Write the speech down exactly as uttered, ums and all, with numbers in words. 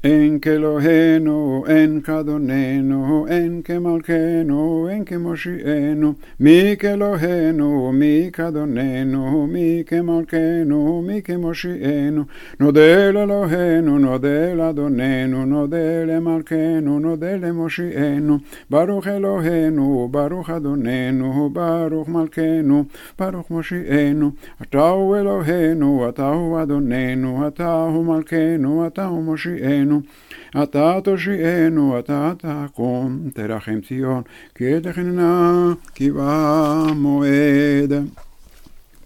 אין כאלוהינו, אין כאדוננו, אין כמלכנו, אין כמושיענו. מי כאלוהינו, מי כאדוננו, מי כמלכנו, מי כמושיענו. נודה לאלוהינו, נודה לאדוננו, נודה למלכנו, נודה למושיענו. ברוך אלוהינו, ברוך אדוננו, ברוך מלכנו, ברוך מושיענו. אתה הוא אלוהינו, אתה הוא אדוננו, אתה הוא מלכנו, אתה הוא מושיענו. אתה תושיענו, אתה תקום, תרחם ציון, כי תחננה כי בא מועד.